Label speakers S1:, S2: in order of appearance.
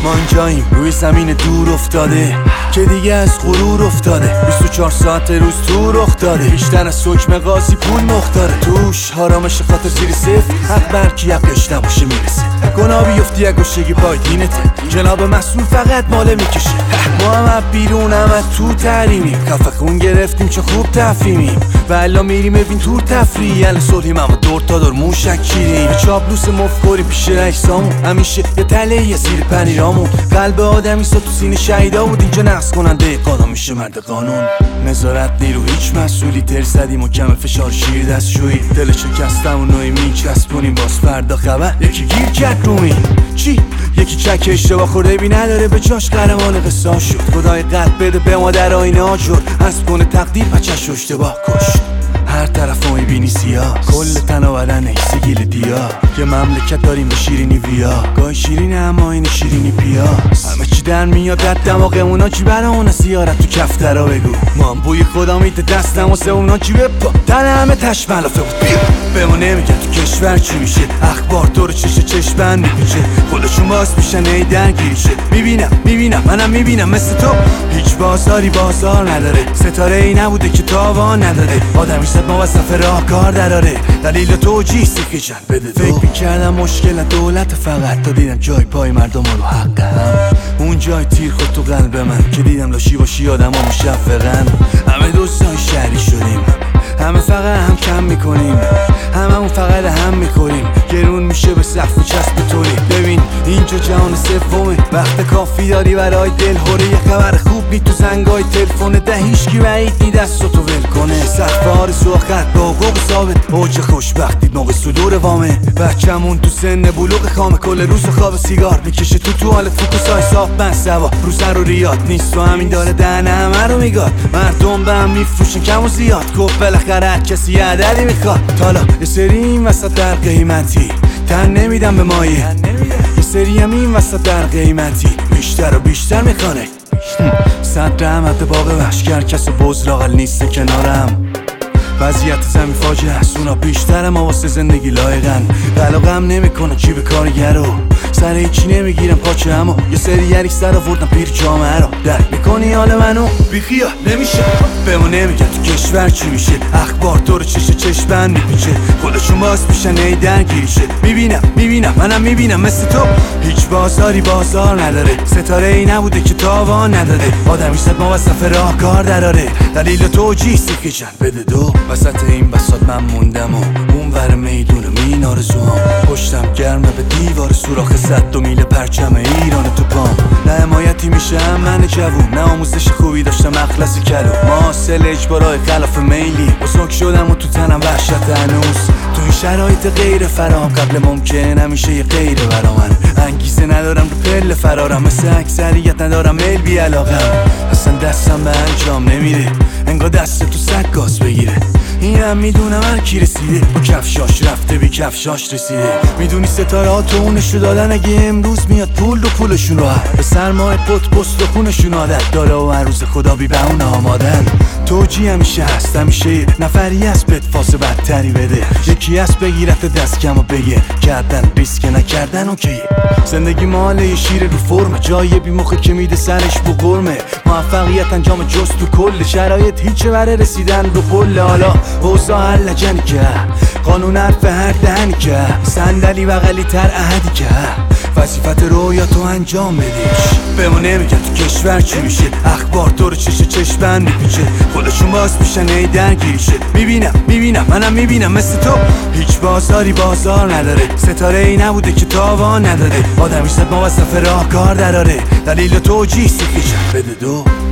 S1: ما اینجاییم روی زمین دور افتاده که دیگه از غرور افتاده 24 ساعت روز تو رخ داده بیشتر از حکم قاضی پول مختاره توش حرامش خاطر زیر صفر حق برکی حقش نباشه میرسه گناه بیفتی اگوشگی پای دینته جناب مسئول فقط ماله میکشه ما هم بیرون هم تو تحریمیم کف خون گرفتیم چه خوب تفهیمیم و الا میریم ببین تور تفریح ال صلحیم اما دور تا دور موشک چیریم چاپلوس مفکوری پیش رئیسامون همیشه یه تله یه زیر پنیرامون قلب آدمی سا تو سینه شهیدا بود اینجا نقص کننده قانون میشه مرد قانون نظارت نیرو هیچ مسئولی تر زدیم و کم فشار شیر دستشویی دل شکستم و نوعی میچسبونیم باز فردا خبر یکی گیر کرد رو این چی؟ یکی چک اشتباه خورده بی نداره به جاش قهرمان قصه شد خدای قلب بده به ما در آینه ها جور از کنه تقدیر بچه‌ش اشتباه کشت هر طرف ما میبینی سیاه کل تن و بدن ایسی گیل دیا که مملکت داریم به شیرینی ویا گاهی شیرینه اما این شیرینی پیاس همه چی در میاد در دماغمونا چی برامون سیارت تو کفترا بگو ما هم بوی خدا میده دستم و سونا چی بپا تن همه تشملافه بود بیا به ما نمیگن تو کشور چی میشه اخبار تو رو چشمن میپیچه خودشون باز میشن ای درگیریشه میبینم منم میبینم مثل تو هیچ بازار نداره ستاره ای نبوده که تاوان نداره آدمی صد ما وصف راه کار دراره دلیل توجیه سیخی جن بده دو فکر میکردم مشکل دولت فقط تا دیدم جای پای مردم رو حق هم اون جای تیر خود تو قلب من که دیدم لاشی باشی آدم ها مشفقن همه دوستای شهری شدیم همه فقط هم کم میکنیم هممون فقط هم میکنیم گرون میشه به سقف و چسب طوری ببین اینجا جهان سومه وقت کافی داری برای دل هوره یه خبر خوب نی تو زنگای تلفن ده هیچکی بعید نی دستاتو ول کنه سقف آرزو خط با حقوق ثابت اوج خوشبختی موقع صدور وامه بچه‌مون تو سن بلوغ خامه کل روز خواب سیگار میکشه تو حال فوکوسای صاف من سوا رو سر و ریاد نیست و همین داره دهنه همه رو میگاد مردم به هم میفروشن کم و زیاد گفت بالاخره هر کسی یه عددی میخواد حالا یه سری این وسط در قیمتی تن نمیدم به مایه یه سری هم این وسط در قیمتی بیشتر و بیشتر میخوانه صد رحمت باقی وحشگر کس بزرگل نیست کنارم وضعیت زمین فاجعه است اونا بیشتر ما واسه زندگی لایقن علاقم نمیکنه چی به کارگرو سر هیچی نمیگیرم پاچه اما یه سری یریک سر آوردن پیر جامعه رو درک میکنی حال منو بیخیا نمیشه به ما نمیگن تو کشور چی میشه اخبار تو رو چشمن میپیچه خودشون باز میشن ای درگیریشه میبینم منم میبینم مثل تو هیچ بازار نداره ستاره ای نبوده که تاوان نداره آدمی صد ما وصف راه کار دراره دلیل توجیه سیخی جن بده دو وسط این بساط من موندم و اون ور میدون مین آرزوام پشتم گرمه به دیوار سوراخ 100 میل پرچم ایران تو پام نه حمایتی میشم من جوون نه آموزش خوبی داشتم اخلاصی کلو ماسل اجبارای خلاف میلی بزرگ شدم و تو تنم وحشت هنوز تو این شرایط غیر فراهم قبل ممکن همیشه یه غیر برا من انگیزه ندارم رو پله فرارم مثل اکثریت ندارم میل بی علاقم اصلا دستم به انجام نمیره انگار دست تو سگ گاز بگیره اینم میدونم هر کی رسیده با کفشاش رفته بی کفشاش رسیده میدونی ستاره ها تو اونشو دادن اگه امروز میاد پول رو پولشون رو به سرمایه پست و خونشون عادت داره و هر روز خدا بی به اون آمادن توجی همیشه هست همیشه نفری هست بهت فاس بدتری بده یکی هست بگیرت دست کم و بگه کردن ریسک نکردن اوکیه زندگی ماله یه شیر رو فرمه جای بی مخه که میده سرش بو قرمه موفقیت انجام جز تو کل شرایط هیچه برای رسیدن رو پل حالا اوضاع هر لجنی که قانون حرف هر دهنی که صندلی بغلی تر احدی که وظیفت رویا تو انجام بدیش به ما نمیگن تو کشور چی میشه اخبار تو رو چشمن میپیچه خودشون باز میشن ای درگیریشه میبینم منم میبینم مثل تو هیچ بازار نداره ستاره ای نبوده که تاوان نداره آدمی صد ما وصف راه کار دراره دلیل توجیه سیخی جن بده دو